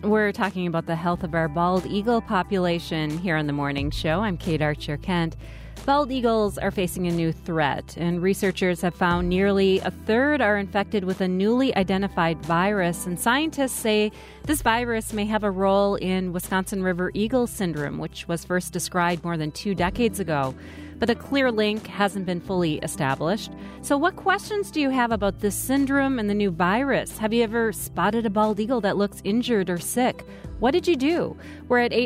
We're talking about the health of our bald eagle population here on The Morning Show. I'm Kate Archer-Kent. Bald eagles are facing a new threat, and researchers have found nearly a third are infected with a newly identified virus. And scientists say this virus may have a role in Wisconsin River Eagle syndrome, which was first described more than 2 decades ago. But a clear link hasn't been fully established. So what questions do you have about this syndrome and the new virus? Have you ever spotted a bald eagle that looks injured or sick? What did you do? We're at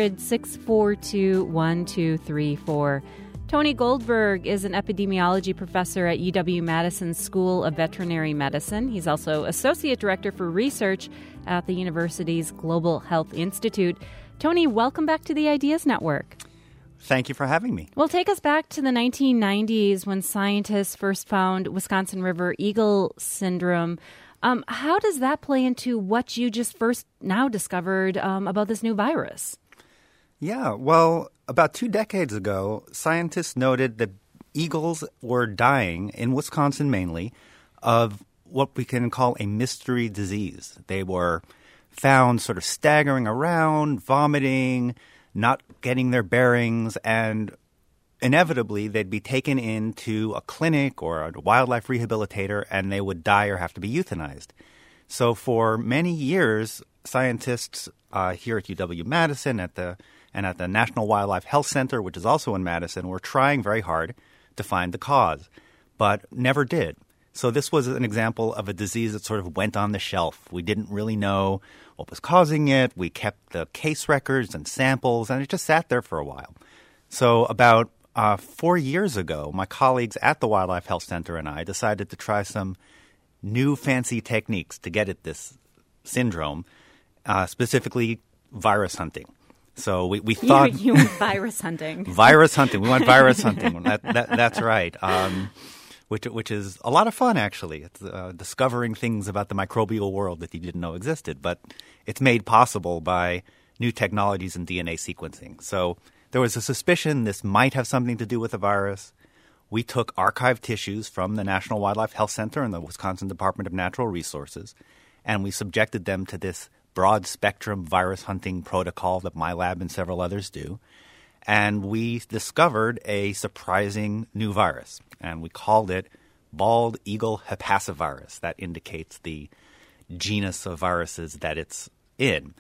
800-642-1234. Tony Goldberg is an epidemiology professor at UW-Madison School of Veterinary Medicine. He's also associate director for research at the university's Global Health Institute. Tony, welcome back to the Ideas Network. Thank you for having me. Well, take us back to the 1990s when scientists first found Wisconsin River Eagle syndrome. How does that play into what you just first now discovered about this new virus? Yeah, well, about 2 decades ago, scientists noted that eagles were dying, in Wisconsin mainly, of what we can call a mystery disease. They were found sort of staggering around, vomiting, not getting their bearings, and inevitably they'd be taken into a clinic or a wildlife rehabilitator and they would die or have to be euthanized. So for many years, scientists here at UW-Madison and at the National Wildlife Health Center, which is also in Madison, were trying very hard to find the cause, but never did. So this was an example of a disease that sort of went on the shelf. We didn't really know what was causing it. We kept the case records and samples, and it just sat there for a while. So about 4 years ago, my colleagues at the Wildlife Health Center and I decided to try some new fancy techniques to get at this syndrome, specifically virus hunting. So we thought you went virus hunting. Virus hunting. We went virus hunting. That's right. Which is a lot of fun, actually. It's discovering things about the microbial world that you didn't know existed, but it's made possible by new technologies in DNA sequencing. So there was a suspicion this might have something to do with the virus. We took archived tissues from the National Wildlife Health Center and the Wisconsin Department of Natural Resources, and we subjected them to this broad-spectrum virus hunting protocol that my lab and several others do. And we discovered a surprising new virus, and we called it bald eagle hepasavirus. That indicates the genus of viruses that it's in.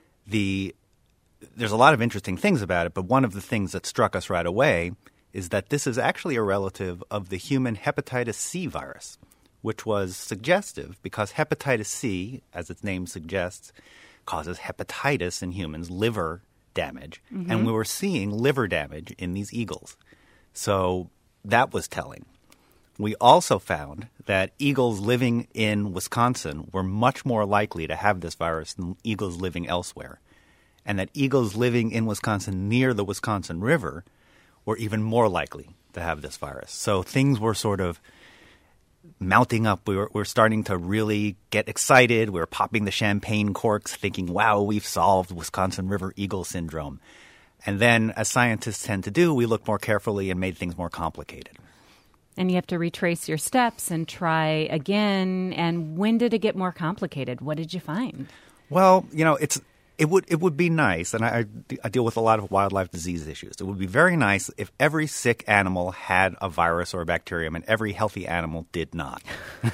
There's a lot of interesting things about it, but one of the things that struck us right away is that this is actually a relative of the human hepatitis C virus, which was suggestive because hepatitis C, as its name suggests, causes hepatitis in humans, liver damage. Mm-hmm. And we were seeing liver damage in these eagles. So that was telling. We also found that eagles living in Wisconsin were much more likely to have this virus than eagles living elsewhere. And that eagles living in Wisconsin near the Wisconsin River were even more likely to have this virus. So things were sort of mounting up. We're starting to really get excited. We were popping the champagne corks thinking, wow, we've solved Wisconsin River Eagle syndrome. And then, as scientists tend to do, we looked more carefully and made things more complicated. And you have to retrace your steps and try again. And when did it get more complicated? What did you find? Well, it would be nice, and I deal with a lot of wildlife disease issues. It would be very nice if every sick animal had a virus or a bacterium and every healthy animal did not.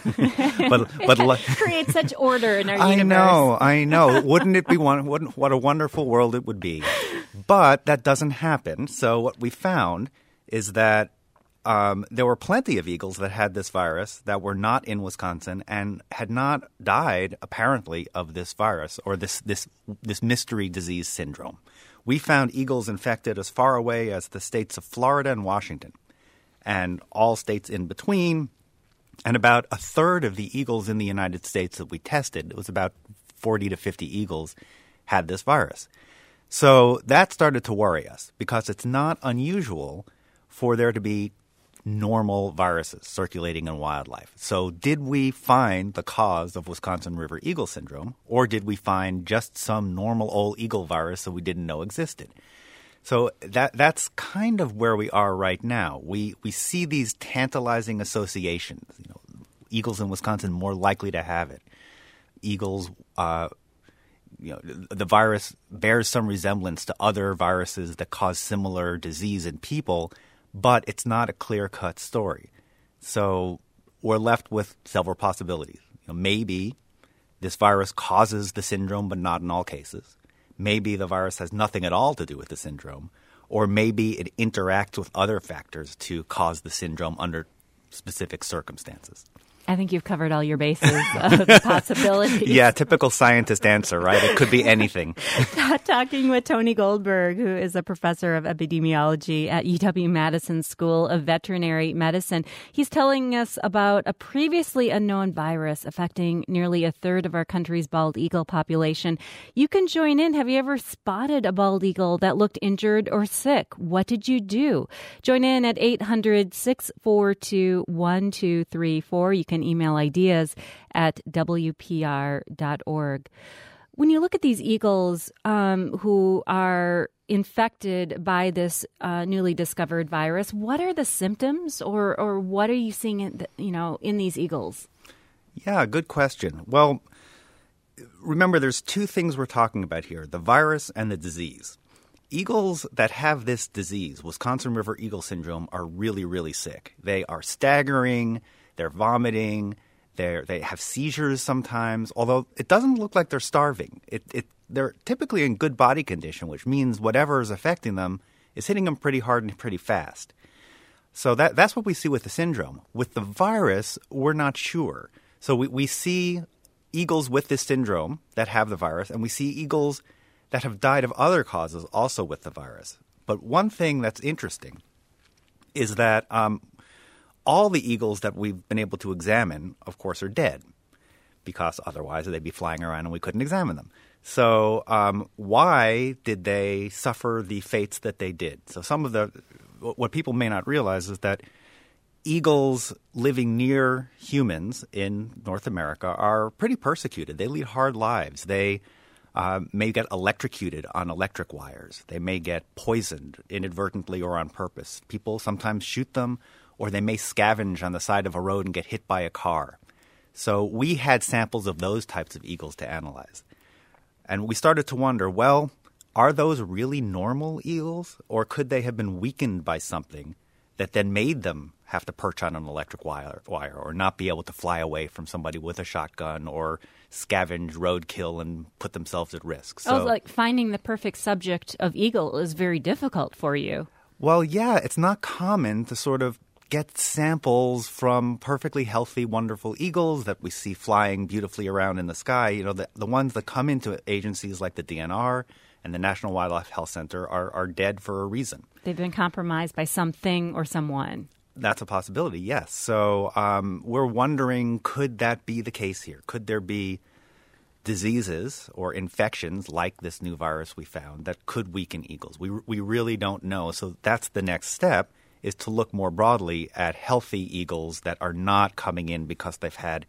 but create such order in our universe. I know. Wouldn't it be what a wonderful world it would be? But that doesn't happen. So what we found is that there were plenty of eagles that had this virus that were not in Wisconsin and had not died, apparently, of this virus or this mystery disease syndrome. We found eagles infected as far away as the states of Florida and Washington and all states in between. And about a third of the eagles in the United States that we tested, it was about 40 to 50 eagles, had this virus. So that started to worry us because it's not unusual for there to be normal viruses circulating in wildlife. So did we find the cause of Wisconsin River Eagle syndrome, or did we find just some normal old eagle virus that we didn't know existed? So that's kind of where we are right now. We see these tantalizing associations. Eagles in Wisconsin more likely to have it. Eagles the virus bears some resemblance to other viruses that cause similar disease in people, but it's not a clear-cut story. So we're left with several possibilities. Maybe this virus causes the syndrome, but not in all cases. Maybe the virus has nothing at all to do with the syndrome, or maybe it interacts with other factors to cause the syndrome under specific circumstances. I think you've covered all your bases of the possibilities. Yeah, typical scientist answer, right? It could be anything. Talking with Tony Goldberg, who is a professor of epidemiology at UW-Madison School of Veterinary Medicine. He's telling us about a previously unknown virus affecting nearly a third of our country's bald eagle population. You can join in. Have you ever spotted a bald eagle that looked injured or sick? What did you do? Join in at 800-642-1234. You can email ideas at WPR.org. When you look at these eagles who are infected by this newly discovered virus, what are the symptoms or what are you seeing in these eagles? Yeah, good question. Well, remember, there's two things we're talking about here, the virus and the disease. Eagles that have this disease, Wisconsin River Eagle Syndrome, are really, really sick. They are staggering. They're vomiting. They have seizures sometimes, although it doesn't look like they're starving. They're typically in good body condition, which means whatever is affecting them is hitting them pretty hard and pretty fast. So that's what we see with the syndrome. With the virus, we're not sure. So we see eagles with this syndrome that have the virus, and we see eagles that have died of other causes also with the virus. But one thing that's interesting is that all the eagles that we've been able to examine, of course, are dead because otherwise they'd be flying around and we couldn't examine them. So why did they suffer the fates that they did? So what people may not realize is that eagles living near humans in North America are pretty persecuted. They lead hard lives. They may get electrocuted on electric wires. They may get poisoned inadvertently or on purpose. People sometimes shoot them, or they may scavenge on the side of a road and get hit by a car. So we had samples of those types of eagles to analyze. And we started to wonder, well, are those really normal eagles, or could they have been weakened by something that then made them have to perch on an electric wire or not be able to fly away from somebody with a shotgun or scavenge roadkill and put themselves at risk? So like finding the perfect subject of eagle is very difficult for you. Well, yeah, it's not common to sort of get samples from perfectly healthy, wonderful eagles that we see flying beautifully around in the sky. The ones that come into agencies like the DNR and the National Wildlife Health Center are dead for a reason. They've been compromised by something or someone. That's a possibility, yes. So we're wondering, could that be the case here? Could there be diseases or infections like this new virus we found that could weaken eagles? We really don't know. So that's the next step, is to look more broadly at healthy eagles that are not coming in because they've had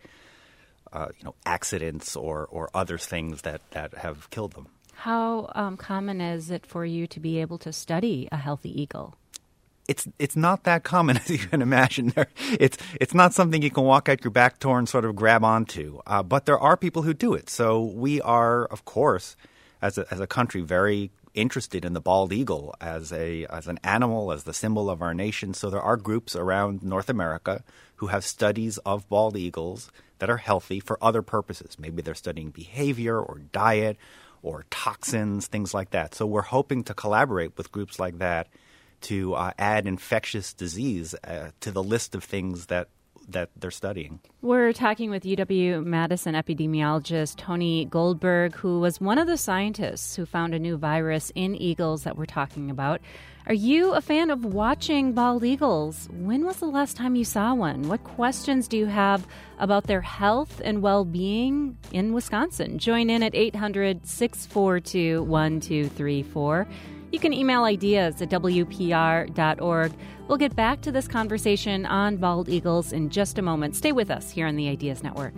accidents or other things that have killed them. How common is it for you to be able to study a healthy eagle? It's not that common, as you can imagine. It's not something you can walk out your back door and sort of grab onto. But there are people who do it. So we are, of course, as a country, very interested in the bald eagle as an animal, as the symbol of our nation. So there are groups around North America who have studies of bald eagles that are healthy for other purposes. Maybe they're studying behavior or diet or toxins, things like that. So we're hoping to collaborate with groups like that to add infectious disease to the list of things that they're studying. We're talking with UW-Madison epidemiologist Tony Goldberg, who was one of the scientists who found a new virus in eagles that we're talking about. Are you a fan of watching bald eagles? When was the last time you saw one? What questions do you have about their health and well-being in Wisconsin? Join in at 800-642-1234. You can email ideas at WPR.org. We'll get back to this conversation on bald eagles in just a moment. Stay with us here on the Ideas Network.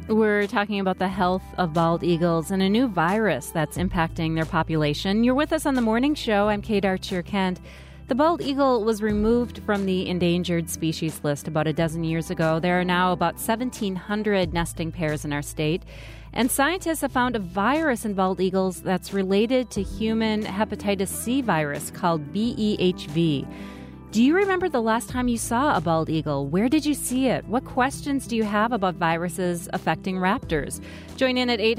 We're talking about the health of bald eagles and a new virus that's impacting their population. You're with us on the morning show. I'm Kate Archer-Kent. The bald eagle was removed from the endangered species list about a dozen years ago. There are now about 1,700 nesting pairs in our state. And scientists have found a virus in bald eagles that's related to human hepatitis C virus called BEHV. Do you remember the last time you saw a bald eagle? Where did you see it? What questions do you have about viruses affecting raptors? Join in at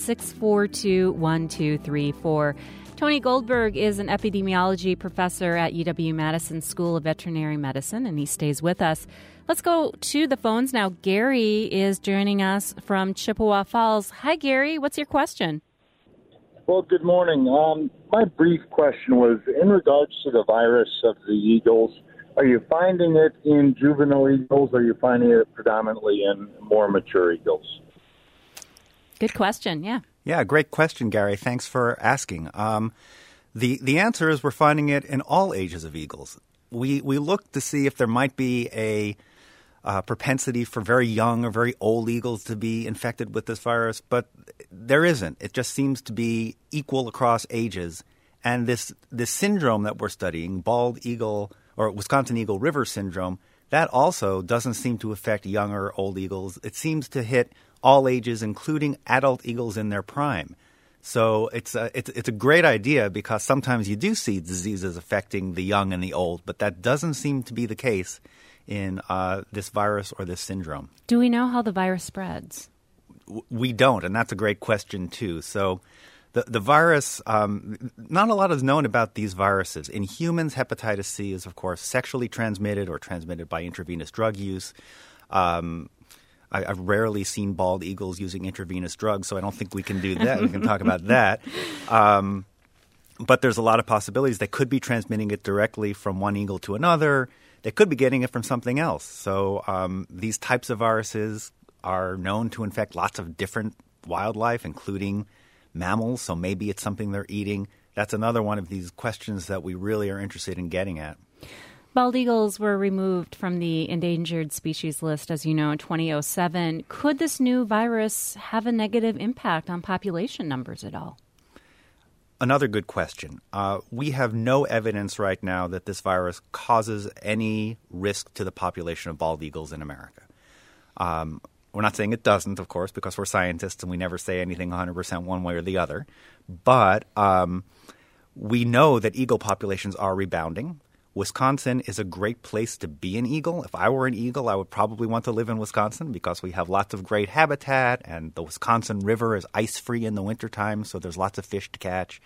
800-642-1234. Tony Goldberg is an epidemiology professor at UW-Madison School of Veterinary Medicine, and he stays with us. Let's go to the phones now. Gary is joining us from Chippewa Falls. Hi, Gary. What's your question? Well, good morning. My brief question was, in regards to the virus of the eagles, are you finding it in juvenile eagles, or are you finding it predominantly in more mature eagles? Good question, yeah. Yeah, great question, Gary. Thanks for asking. The answer is we're finding it in all ages of eagles. We look to see if there might be a propensity for very young or very old eagles to be infected with this virus, but there isn't. It just seems to be equal across ages. And this syndrome that we're studying, bald eagle or Wisconsin Eagle River syndrome, that also doesn't seem to affect young or old eagles. It seems to hit all ages, including adult eagles in their prime. So it's a great idea because sometimes you do see diseases affecting the young and the old, but that doesn't seem to be the case in this virus or this syndrome. Do we know how the virus spreads? We don't, and that's a great question too. So the virus, not a lot is known about these viruses. In humans, hepatitis C is, of course, sexually transmitted or transmitted by intravenous drug use. I've rarely seen bald eagles using intravenous drugs, so I don't think we can do that. We can talk about that. But there's a lot of possibilities. They could be transmitting it directly from one eagle to another. They could be getting it from something else. So these types of viruses are known to infect lots of different wildlife, including mammals. So maybe it's something they're eating. That's another one of these questions that we really are interested in getting at. Bald eagles were removed from the endangered species list, as you know, in 2007. Could this new virus have a negative impact on population numbers at all? Another good question. We have no evidence right now that this virus causes any risk to the population of bald eagles in America. We're not saying it doesn't, of course, because we're scientists and we never say anything 100% one way or the other. But we know that eagle populations are rebounding. Wisconsin is a great place to be an eagle. If I were an eagle, I would probably want to live in Wisconsin because we have lots of great habitat, and the Wisconsin River is ice-free in the wintertime, so there's lots of fish to catch.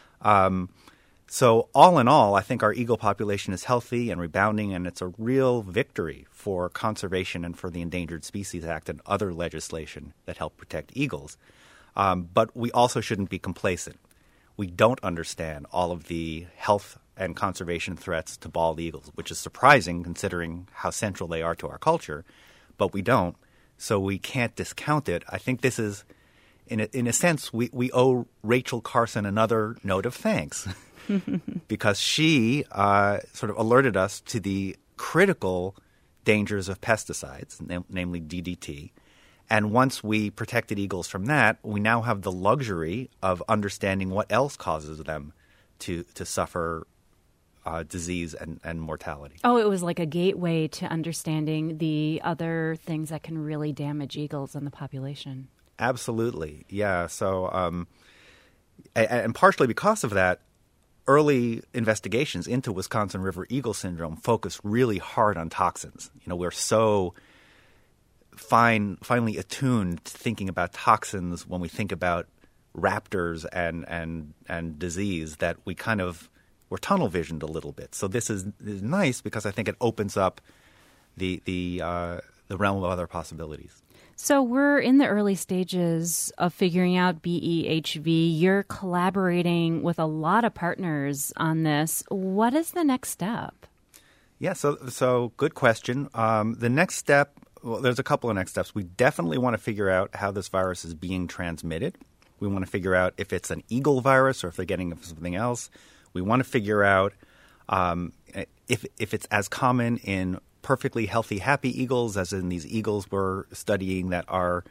So all in all, I think our eagle population is healthy and rebounding, and it's a real victory for conservation and for the Endangered Species Act and other legislation that help protect eagles. But we also shouldn't be complacent. We don't understand all of the health and conservation threats to bald eagles, which is surprising considering how central they are to our culture, but we don't, so we can't discount it. I think this is, in a sense, we owe Rachel Carson another note of thanks because she sort of alerted us to the critical dangers of pesticides, namely DDT. And once we protected eagles from that, we now have the luxury of understanding what else causes them to suffer disease and mortality. Oh, it was like a gateway to understanding the other things that can really damage eagles and the population. Absolutely, yeah. So, and partially because of that, early investigations into Wisconsin River Eagle Syndrome focused really hard on toxins. You know, we're so finally attuned to thinking about toxins when we think about raptors and disease that we're tunnel visioned a little bit. So this is nice because I think it opens up the realm of other possibilities. So we're in the early stages of figuring out BEHV. You're collaborating with a lot of partners on this. What is the next step? Yeah, so good question. The next step, well, there's a couple of next steps. We definitely want to figure out how this virus is being transmitted. We want to figure out if it's an eagle virus or if they're getting something else. We want to figure out if it's as common in perfectly healthy, happy eagles as in these eagles we're studying that are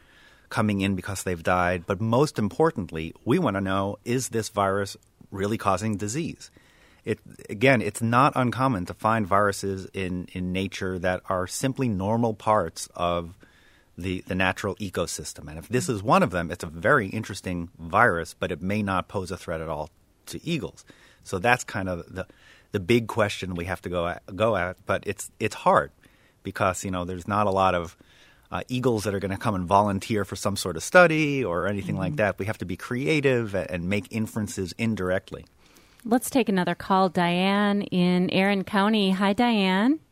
coming in because they've died. But most importantly, we want to know, is this virus really causing disease? It's not uncommon to find viruses in nature that are simply normal parts of the natural ecosystem. And if this is one of them, it's a very interesting virus, but it may not pose a threat at all to eagles. So that's kind of the big question we have to go at. But it's hard because, there's not a lot of eagles that are going to come and volunteer for some sort of study or anything like that. We have to be creative and make inferences indirectly. Let's take another call. Diane in Erin County. Hi, Diane.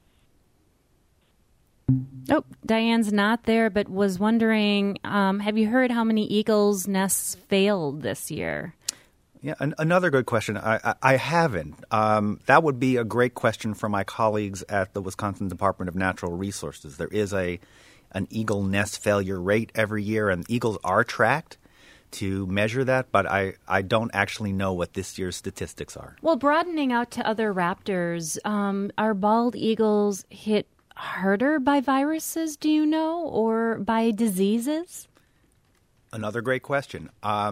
Oh, Diane's not there, but was wondering, have you heard how many eagles' nests failed this year? Yeah, another good question. I haven't. That would be a great question for my colleagues at the Wisconsin Department of Natural Resources. There is an eagle nest failure rate every year, and eagles are tracked to measure that, but I don't actually know what this year's statistics are. Well, broadening out to other raptors, are bald eagles hit harder by viruses, do you know, or by diseases? Another great question.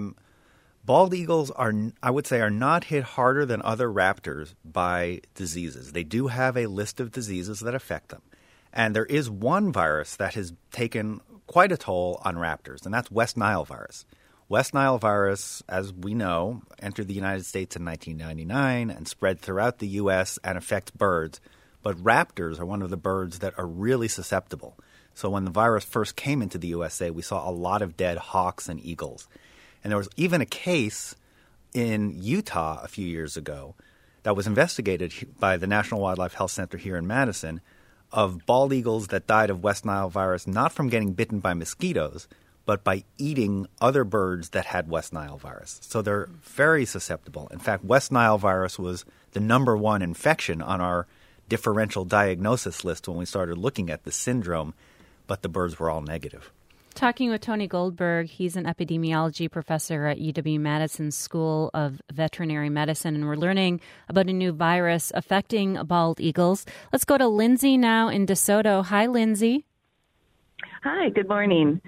Bald eagles are not hit harder than other raptors by diseases. They do have a list of diseases that affect them. And there is one virus that has taken quite a toll on raptors, and that's West Nile virus. West Nile virus, as we know, entered the United States in 1999 and spread throughout the U.S. and affects birds. But raptors are one of the birds that are really susceptible. So when the virus first came into the USA, we saw a lot of dead hawks and eagles. And there was even a case in Utah a few years ago that was investigated by the National Wildlife Health Center here in Madison of bald eagles that died of West Nile virus, not from getting bitten by mosquitoes, but by eating other birds that had West Nile virus. So they're very susceptible. In fact, West Nile virus was the number one infection on our differential diagnosis list when we started looking at the syndrome, but the birds were all negative. Talking with Tony Goldberg, he's an epidemiology professor at UW-Madison School of Veterinary Medicine, and we're learning about a new virus affecting bald eagles. Let's go to Lindsay now in DeSoto. Hi, Lindsay. Hi, good morning.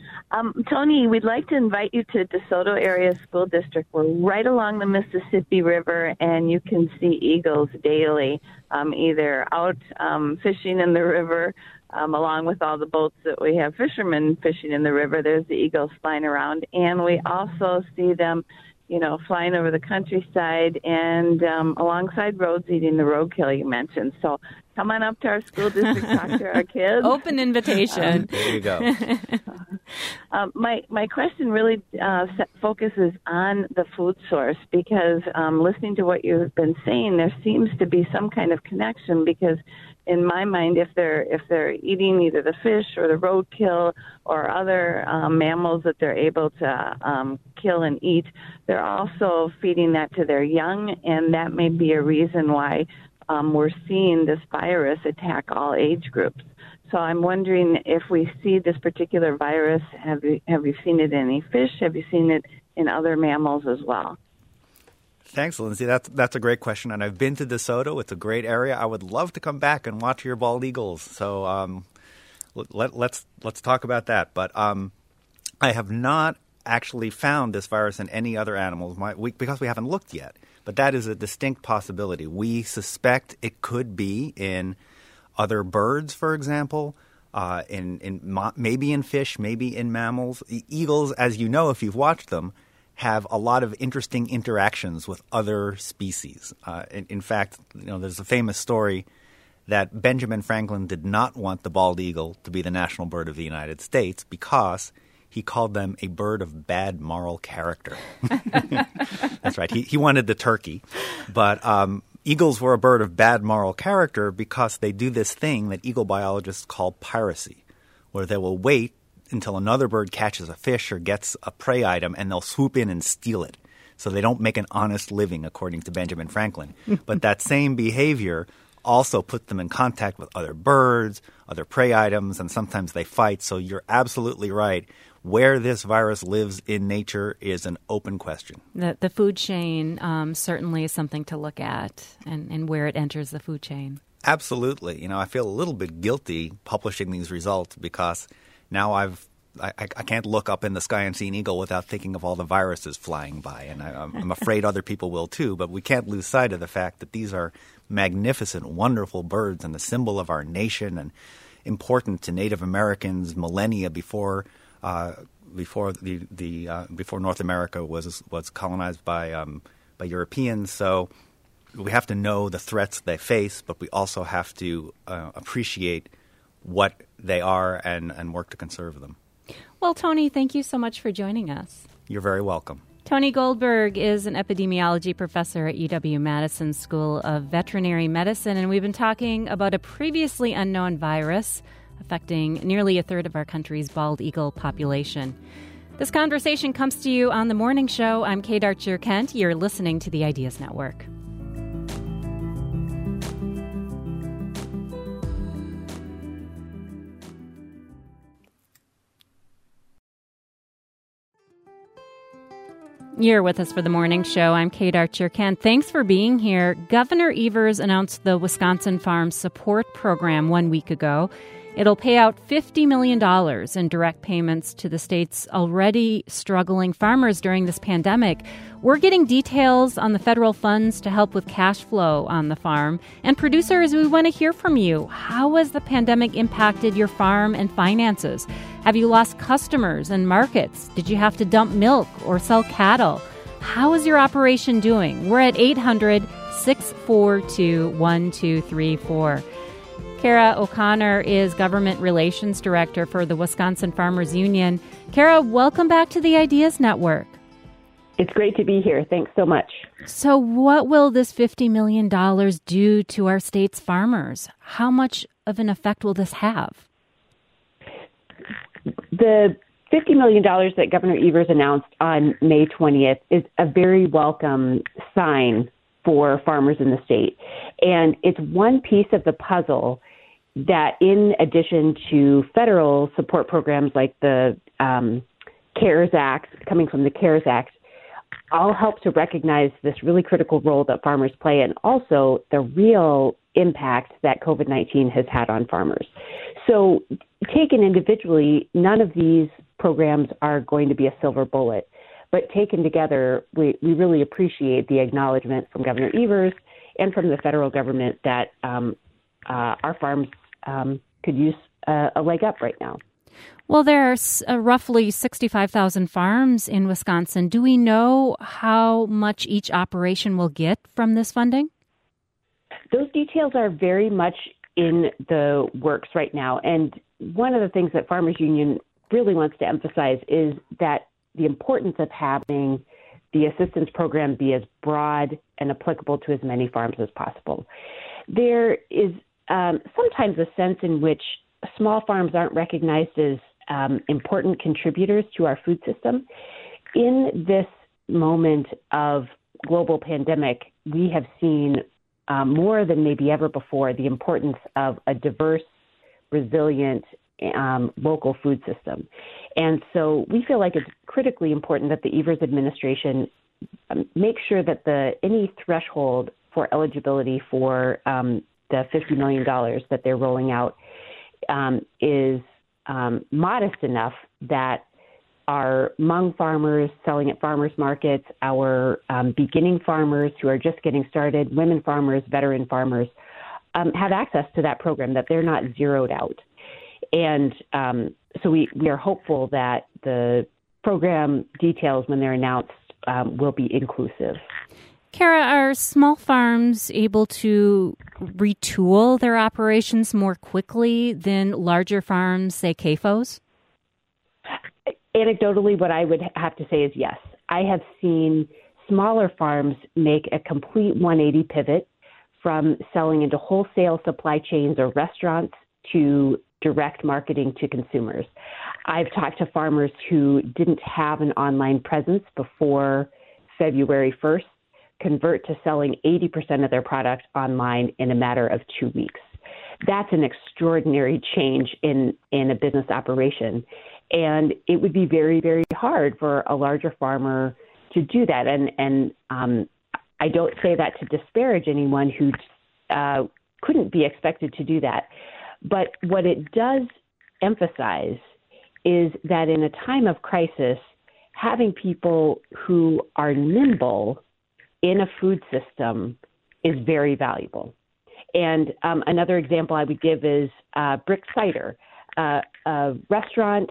Tony, we'd like to invite you to DeSoto Area School District. We're right along the Mississippi River, and you can see eagles daily, either out fishing in the river, along with all the boats that we have fishermen fishing in the river. There's the eagles flying around, and we also see them, flying over the countryside and alongside roads eating the roadkill you mentioned. So come on up to our school district, talk to our kids. Open invitation. There you go. My question really focuses on the food source because listening to what you've been saying, there seems to be some kind of connection because in my mind, if they're eating either the fish or the roadkill or other mammals that they're able to kill and eat, they're also feeding that to their young, and that may be a reason why we're seeing this virus attack all age groups. So I'm wondering if we see this particular virus, have you seen it in any fish? Have you seen it in other mammals as well? Thanks, Lindsay. That's a great question, and I've been to DeSoto. It's a great area. I would love to come back and watch your bald eagles. So let's talk about that. But I have not actually found this virus in any other animals because we haven't looked yet. But that is a distinct possibility. We suspect it could be in other birds, for example, maybe in fish, maybe in mammals. Eagles, as you know if you've watched them, have a lot of interesting interactions with other species. In fact, there's a famous story that Benjamin Franklin did not want the bald eagle to be the national bird of the United States because he called them a bird of bad moral character. That's right. He wanted the turkey. But eagles were a bird of bad moral character because they do this thing that eagle biologists call piracy, where they will wait until another bird catches a fish or gets a prey item, and they'll swoop in and steal it. So they don't make an honest living, according to Benjamin Franklin. But that same behavior also puts them in contact with other birds, other prey items, and sometimes they fight. So you're absolutely right. Where this virus lives in nature is an open question. The food chain certainly is something to look at, and where it enters the food chain. Absolutely. I feel a little bit guilty publishing these results because now I've I can't look up in the sky and see an eagle without thinking of all the viruses flying by. And I'm afraid other people will too. But we can't lose sight of the fact that these are magnificent, wonderful birds and the symbol of our nation and important to Native Americans millennia before North America was colonized by Europeans. So we have to know the threats they face, but we also have to appreciate what they are and work to conserve them. Well, Tony, thank you so much for joining us. You're very welcome. Tony Goldberg is an epidemiology professor at UW-Madison School of Veterinary Medicine, and we've been talking about a previously unknown virus affecting nearly a third of our country's bald eagle population. This conversation comes to you on The Morning Show. I'm Kate Archer-Kent. You're listening to the Ideas Network. You're with us for The Morning Show. I'm Kate Archer-Kent. Thanks for being here. Governor Evers announced the Wisconsin Farm Support Program 1 week ago. It'll pay out $50 million in direct payments to the state's already struggling farmers during this pandemic. We're getting details on the federal funds to help with cash flow on the farm. And producers, we want to hear from you. How has the pandemic impacted your farm and finances? Have you lost customers and markets? Did you have to dump milk or sell cattle? How is your operation doing? We're at 800-642-1234. Kara O'Connor is Government Relations Director for the Wisconsin Farmers Union. Kara, welcome back to the Ideas Network. It's great to be here. Thanks so much. So what will this $50 million do to our state's farmers? How much of an effect will this have? The $50 million that Governor Evers announced on May 20th is a very welcome sign for farmers in the state. And it's one piece of the puzzle that, in addition to federal support programs like the CARES Act, coming from the CARES Act, all help to recognize this really critical role that farmers play and also the real impact that COVID-19 has had on farmers. So taken individually, none of these programs are going to be a silver bullet. But taken together, we really appreciate the acknowledgement from Governor Evers and from the federal government that our farms could use a leg up right now. Well, there are roughly 65,000 farms in Wisconsin. Do we know how much each operation will get from this funding? Those details are very much in the works right now. And one of the things that Farmers Union really wants to emphasize is that the importance of having the assistance program be as broad and applicable to as many farms as possible. There is sometimes a sense in which small farms aren't recognized as important contributors to our food system. In this moment of global pandemic, we have seen more than maybe ever before the importance of a diverse, resilient, local food system. And so we feel like it's critically important that the Evers administration make sure that any threshold for eligibility for the $50 million that they're rolling out is modest enough that our Hmong farmers selling at farmers markets, our beginning farmers who are just getting started, women farmers, veteran farmers, have access to that program, that they're not zeroed out. And so we are hopeful that the program details, when they're announced, will be inclusive. Kara, are small farms able to retool their operations more quickly than larger farms, say CAFOs? Anecdotally, what I would have to say is yes. I have seen smaller farms make a complete 180 pivot from selling into wholesale supply chains or restaurants to direct marketing to consumers. I've talked to farmers who didn't have an online presence before February 1st, convert to selling 80% of their product online in a matter of 2 weeks. That's an extraordinary change in a business operation. And it would be very, very hard for a larger farmer to do that. And I don't say that to disparage anyone who couldn't be expected to do that. But what it does emphasize is that in a time of crisis, having people who are nimble in a food system is very valuable. And another example I would give is Brick Cider, a restaurant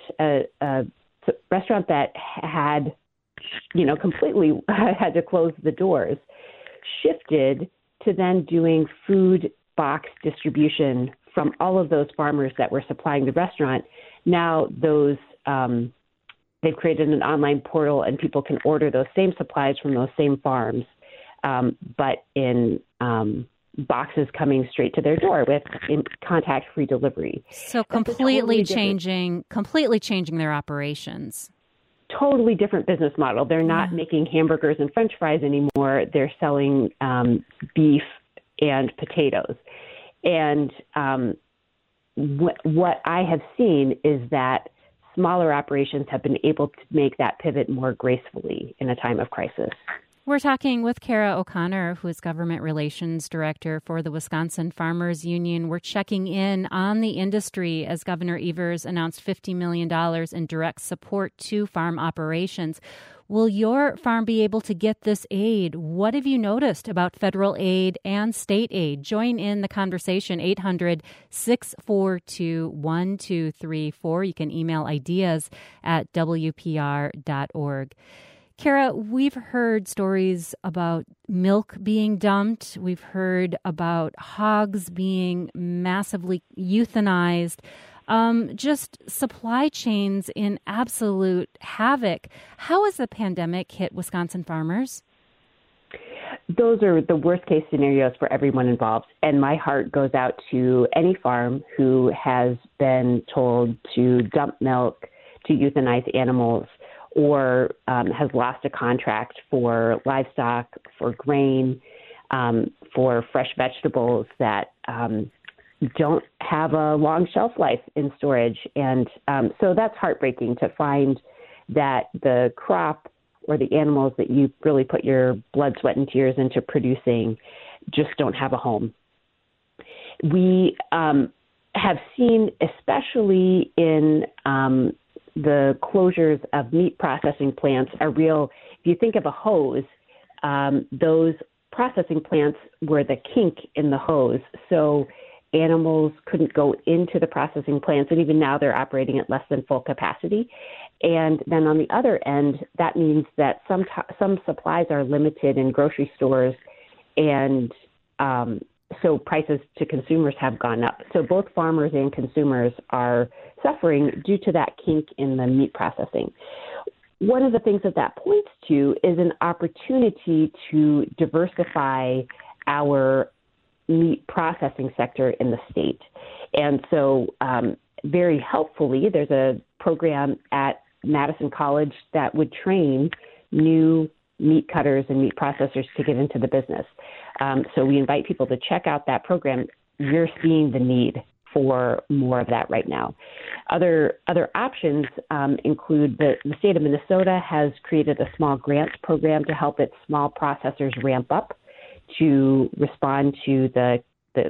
that had, completely had to close the doors, shifted to then doing food box distribution from all of those farmers that were supplying the restaurant. Now they've created an online portal and people can order those same supplies from those same farms, but in boxes coming straight to their door with contact-free delivery. So completely changing their operations. Totally different business model. They're not making hamburgers and French fries anymore. They're selling beef and potatoes. And what I have seen is that smaller operations have been able to make that pivot more gracefully in a time of crisis. We're talking with Kara O'Connor, who is Government Relations Director for the Wisconsin Farmers Union. We're checking in on the industry as Governor Evers announced $50 million in direct support to farm operations. Will your farm be able to get this aid? What have you noticed about federal aid and state aid? Join in the conversation, 800-642-1234. You can email ideas at WPR.org. Kara, we've heard stories about milk being dumped. We've heard about hogs being massively euthanized. Just supply chains in absolute havoc. How has the pandemic hit Wisconsin farmers? Those are the worst case scenarios for everyone involved. And my heart goes out to any farm who has been told to dump milk, to euthanize animals, or has lost a contract for livestock, for grain, for fresh vegetables that don't have a long shelf life in storage. And so that's heartbreaking to find that the crop or the animals that you really put your blood, sweat, and tears into producing just don't have a home. We have seen, especially in the closures of meat processing plants, if you think of a hose, those processing plants were the kink in the hose. So animals couldn't go into the processing plants, and even now they're operating at less than full capacity. And then on the other end, that means that some supplies are limited in grocery stores, and so prices to consumers have gone up. So both farmers and consumers are suffering due to that kink in the meat processing. One of the things that points to is an opportunity to diversify our meat processing sector in the state. And so very helpfully, there's a program at Madison College that would train new meat cutters and meat processors to get into the business. So we invite people to check out that program. You're seeing the need for more of that right now. Other options include the state of Minnesota has created a small grants program to help its small processors ramp up to respond to the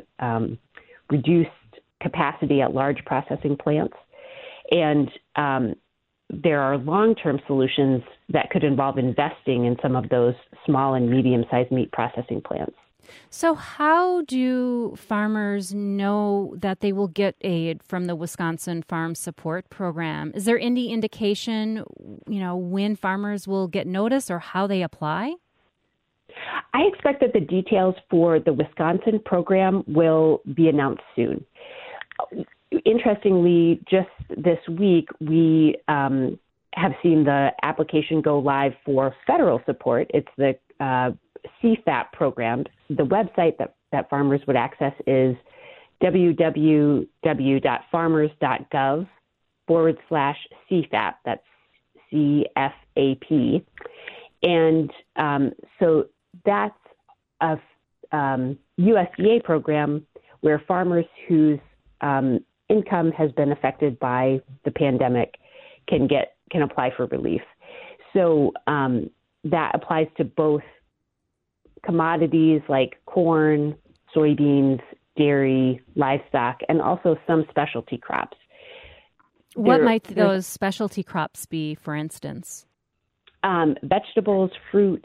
reduced capacity at large processing plants. And there are long-term solutions that could involve investing in some of those small and medium-sized meat processing plants. So how do farmers know that they will get aid from the Wisconsin Farm Support Program? Is there any indication, when farmers will get notice or how they apply? I expect that the details for the Wisconsin program will be announced soon. Interestingly, just this week, we have seen the application go live for federal support. It's the CFAP program. The website that farmers would access is www.farmers.gov/CFAP. That's CFAP. And so that's a USDA program where farmers whose income has been affected by the pandemic can apply for relief. So that applies to both commodities like corn, soybeans, dairy, livestock, and also some specialty crops. What might those specialty crops be, for instance? Vegetables, fruit,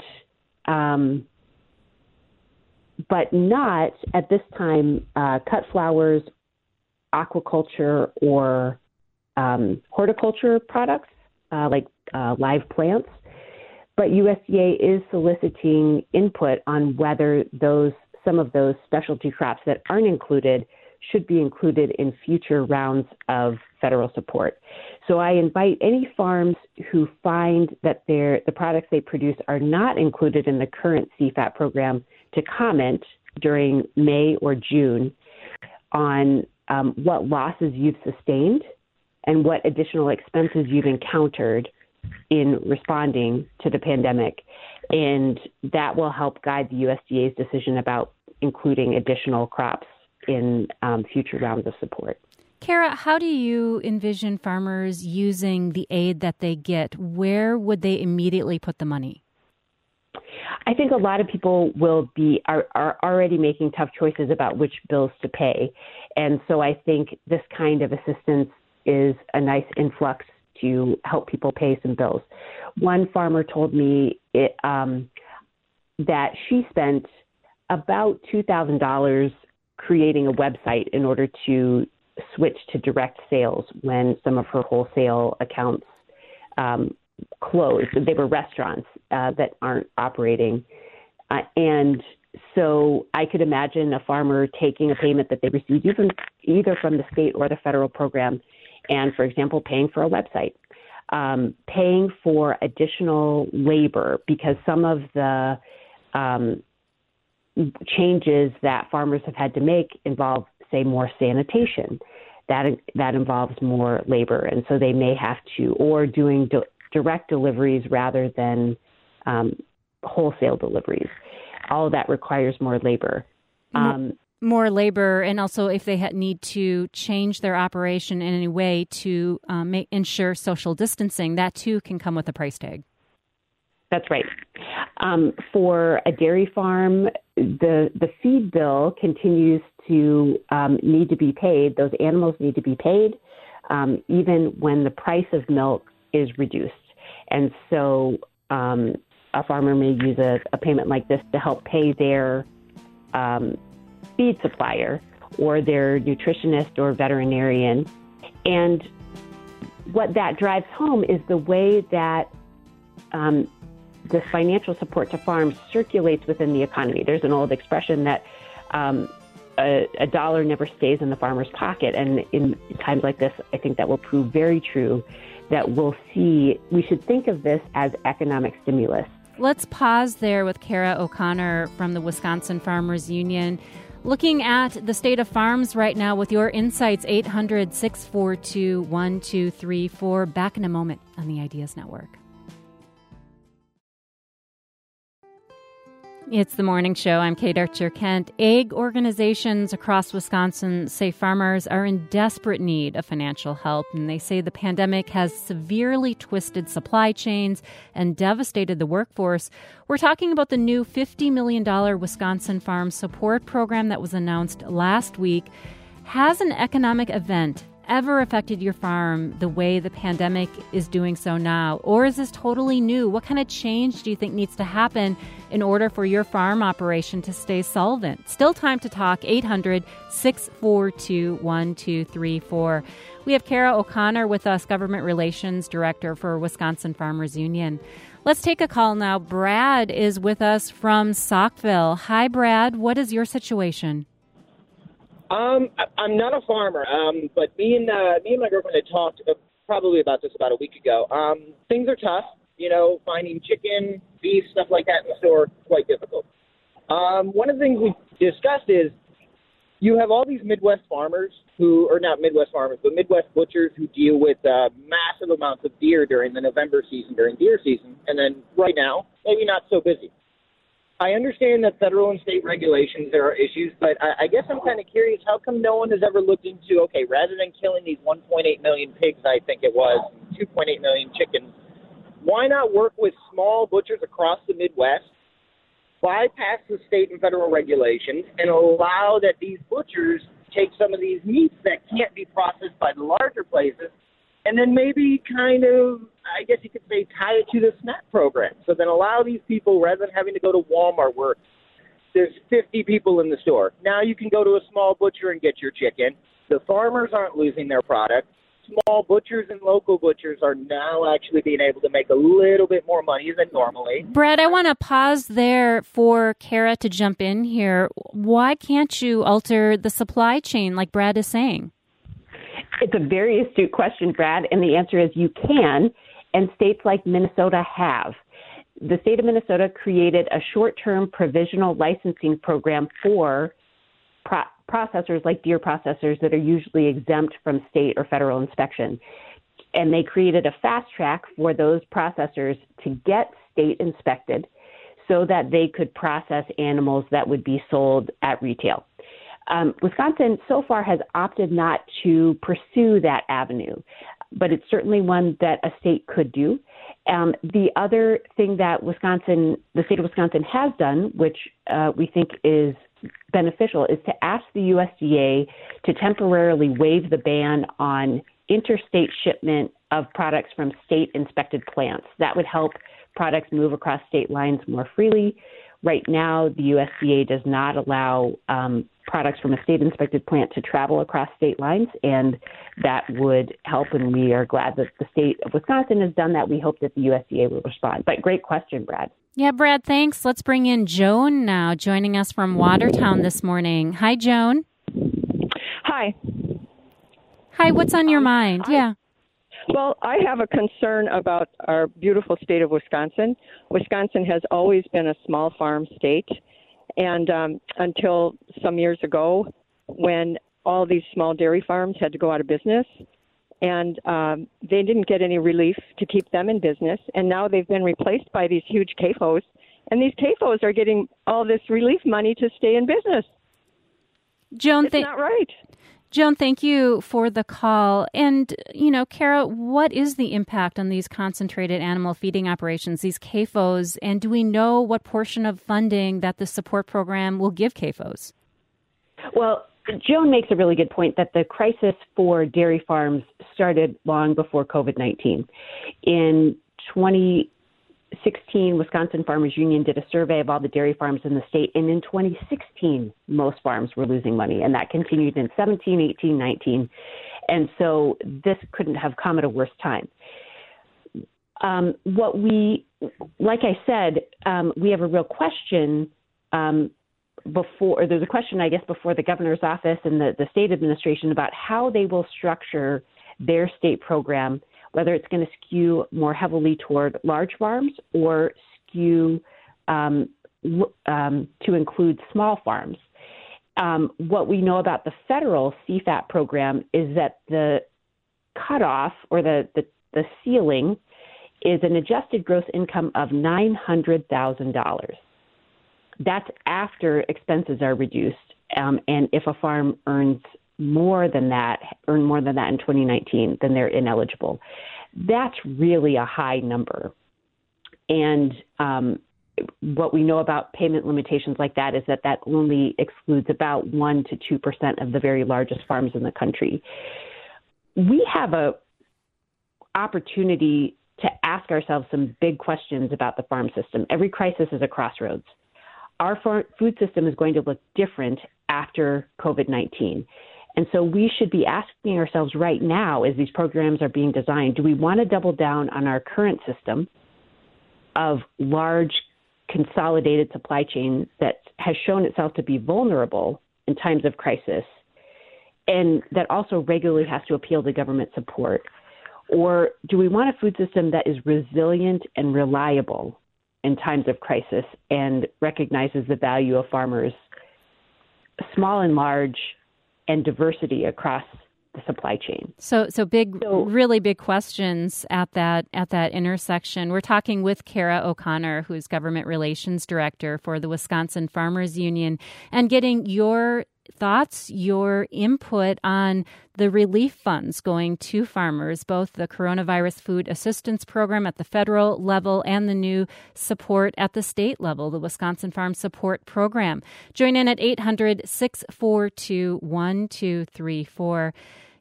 but not at this time cut flowers, aquaculture, or horticulture products like live plants. But USDA is soliciting input on whether some of those specialty crops that aren't included should be included in future rounds of federal support. So I invite any farms who find that the products they produce are not included in the current CFAP program to comment during May or June on what losses you've sustained and what additional expenses you've encountered in responding to the pandemic. And that will help guide the USDA's decision about including additional crops in future rounds of support. Kara, how do you envision farmers using the aid that they get? Where would they immediately put the money? I think a lot of people are already making tough choices about which bills to pay. And so I think this kind of assistance is a nice influx to help people pay some bills. One farmer told me that she spent about $2,000 creating a website in order to switch to direct sales when some of her wholesale accounts closed. They were restaurants that aren't operating. And so I could imagine a farmer taking a payment that they received either from the state or the federal program and, for example, paying for a website, paying for additional labor, because some of the changes that farmers have had to make involve, say, more sanitation. That involves more labor, and so they may have to, or doing direct deliveries rather than wholesale deliveries. All of that requires more labor. More labor, and also if they need to change their operation in any way to ensure social distancing, that too can come with a price tag. That's right. For a dairy farm, the feed bill continues to need to be paid. Those animals need to be paid, even when the price of milk is reduced. And so a farmer may use a payment like this to help pay their feed supplier or their nutritionist or veterinarian. And what that drives home is the way that the financial support to farms circulates within the economy. There's an old expression that a dollar never stays in the farmer's pocket. And in times like this, I think that will prove very true, that we should think of this as economic stimulus. Let's pause there with Kara O'Connor from the Wisconsin Farmers Union. Looking at the state of farms right now with your insights, 800-642-1234. Back in a moment on the Ideas Network. It's the morning show. I'm Kate Archer-Kent. Ag organizations across Wisconsin say farmers are in desperate need of financial help, and they say the pandemic has severely twisted supply chains and devastated the workforce. We're talking about the new $50 million Wisconsin Farm Support Program that was announced last week. Has an economic event ever affected your farm the way the pandemic is doing so now? Or is this totally new? What kind of change do you think needs to happen in order for your farm operation to stay solvent? Still time to talk. 800-642-1234. We have Kara O'Connor with us, Government Relations Director for Wisconsin Farmers Union. Let's take a call now. Brad is with us from Saukville. Hi, Brad. What is your situation? I'm not a farmer, but me and my girlfriend had talked probably about this about a week ago. Things are tough, finding chicken, beef, stuff like that in the store, quite difficult. One of the things we discussed is you have all these Midwest farmers not Midwest farmers, but Midwest butchers who deal with massive amounts of deer during the November season, during deer season, and then right now, maybe not so busy. I understand that federal and state regulations, there are issues, but I guess I'm kind of curious, how come no one has ever looked into, okay, rather than killing these 1.8 million pigs, I think it was, 2.8 million chickens, why not work with small butchers across the Midwest, bypass the state and federal regulations, and allow that these butchers take some of these meats that can't be processed by the larger places And then maybe kind of, I guess you could say, tie it to the SNAP program. So then allow these people, rather than having to go to Walmart where there's 50 people in the store, now you can go to a small butcher and get your chicken. The farmers aren't losing their product. Small butchers and local butchers are now actually being able to make a little bit more money than normally. Brad, I want to pause there for Kara to jump in here. Why can't you alter the supply chain like Brad is saying? It's a very astute question, Brad, and the answer is you can, and states like Minnesota have. The state of Minnesota created a short-term provisional licensing program for processors like deer processors that are usually exempt from state or federal inspection. And they created a fast track for those processors to get state inspected so that they could process animals that would be sold at retail. Wisconsin so far has opted not to pursue that avenue, but it's certainly one that a state could do. The other thing that the state of Wisconsin has done, which we think is beneficial, is to ask the USDA to temporarily waive the ban on interstate shipment of products from state-inspected plants. That would help products move across state lines more freely. Right now, the USDA does not allow products from a state-inspected plant to travel across state lines, and that would help, and we are glad that the state of Wisconsin has done that. We hope that the USDA will respond. But great question, Brad. Yeah, Brad, thanks. Let's bring in Joan now, joining us from Watertown this morning. Hi, Joan. Hi. Hi, what's on your mind? Yeah. Well, I have a concern about our beautiful state of Wisconsin. Wisconsin has always been a small farm state, and until some years ago when all these small dairy farms had to go out of business, and they didn't get any relief to keep them in business, and now they've been replaced by these huge CAFOs, and these CAFOs are getting all this relief money to stay in business. Joan, it's not right. Joan, thank you for the call. And, Kara, what is the impact on these concentrated animal feeding operations, these CAFOs, and do we know what portion of funding that the support program will give CAFOs? Well, Joan makes a really good point that the crisis for dairy farms started long before COVID-19. In 2016, Wisconsin Farmers Union did a survey of all the dairy farms in the state, and in 2016, most farms were losing money, and that continued in 17, 18, 19, and so this couldn't have come at a worse time. Like I said, we have a real question there's a question, I guess, before the governor's office and the state administration about how they will structure their state program, whether it's going to skew more heavily toward large farms or skew to include small farms. What we know about the federal CFAP program is that the cutoff or the ceiling is an adjusted gross income of $900,000. That's after expenses are reduced, and if a farm earned more than that in 2019, then they're ineligible. That's really a high number. And what we know about payment limitations like that is that only excludes about 1% to 2% of the very largest farms in the country. We have a opportunity to ask ourselves some big questions about the farm system. Every crisis is a crossroads. Our food system is going to look different after COVID-19. And so we should be asking ourselves right now, as these programs are being designed, do we want to double down on our current system of large consolidated supply chain that has shown itself to be vulnerable in times of crisis and that also regularly has to appeal to government support? Or do we want a food system that is resilient and reliable in times of crisis and recognizes the value of farmers, small and large, and diversity across the supply chain? So really big questions at that intersection. We're talking with Kara O'Connor, who's Government Relations Director for the Wisconsin Farmers Union, and getting your thoughts, your input on the relief funds going to farmers, both the Coronavirus Food Assistance Program at the federal level and the new support at the state level, the Wisconsin Farm Support Program. Join in at 800-642-1234.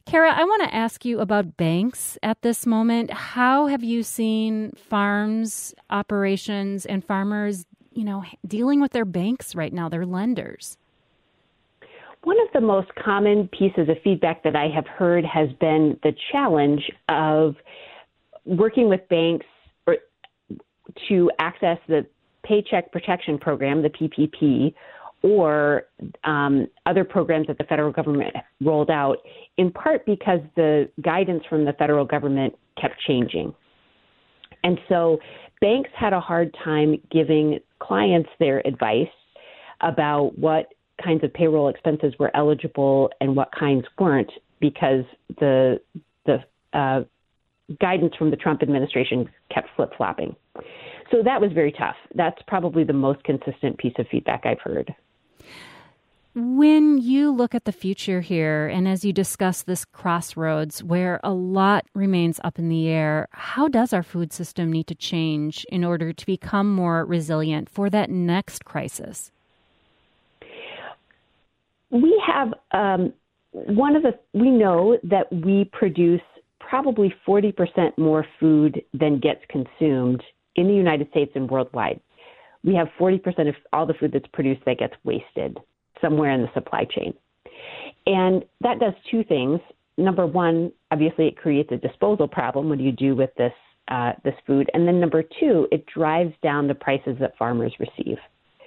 Kara, I want to ask you about banks at this moment. How have you seen farms, operations, and farmers, dealing with their banks right now, their lenders? One of the most common pieces of feedback that I have heard has been the challenge of working with banks to access the Paycheck Protection Program, the PPP, or other programs that the federal government rolled out, in part because the guidance from the federal government kept changing. And so banks had a hard time giving clients their advice about what kinds of payroll expenses were eligible and what kinds weren't, because the guidance from the Trump administration kept flip-flopping. So that was very tough. That's probably the most consistent piece of feedback I've heard. When you look at the future here, and as you discuss this crossroads where a lot remains up in the air, how does our food system need to change in order to become more resilient for that next crisis? We have we know that we produce probably 40% more food than gets consumed in the United States and worldwide. We have 40% of all the food that's produced that gets wasted somewhere in the supply chain. And that does two things. Number one, obviously it creates a disposal problem. What do you do with this food? And then number two, it drives down the prices that farmers receive.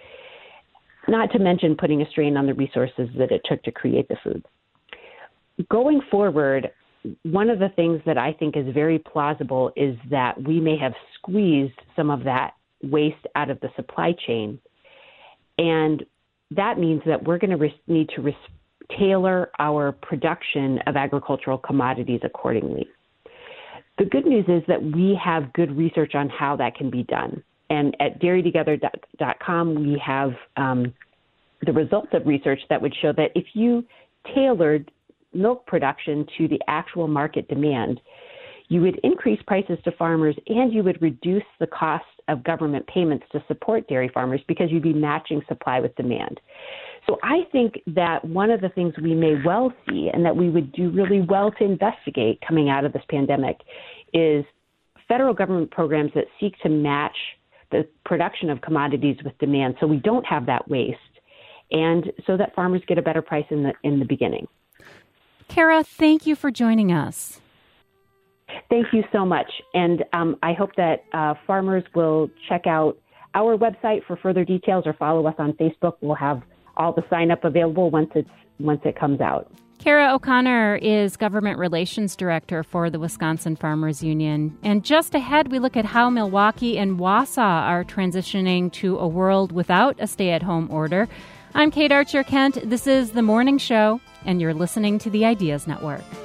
Not to mention putting a strain on the resources that it took to create the food. Going forward, one of the things that I think is very plausible is that we may have squeezed some of that waste out of the supply chain. And that means that we're going to need to tailor our production of agricultural commodities accordingly. The good news is that we have good research on how that can be done. And at dairytogether.com, we have the results of research that would show that if you tailored milk production to the actual market demand, you would increase prices to farmers and you would reduce the cost of government payments to support dairy farmers because you'd be matching supply with demand. So I think that one of the things we may well see and that we would do really well to investigate coming out of this pandemic is federal government programs that seek to match the production of commodities with demand so we don't have that waste and so that farmers get a better price in the beginning. Kara, thank you for joining us. Thank you so much. And I hope that farmers will check out our website for further details or follow us on Facebook. We'll have all the sign up available once it comes out. Kara O'Connor is Government Relations Director for the Wisconsin Farmers Union. And just ahead, we look at how Milwaukee and Wausau are transitioning to a world without a stay-at-home order. I'm Kate Archer-Kent. This is The Morning Show, and you're listening to the Ideas Network.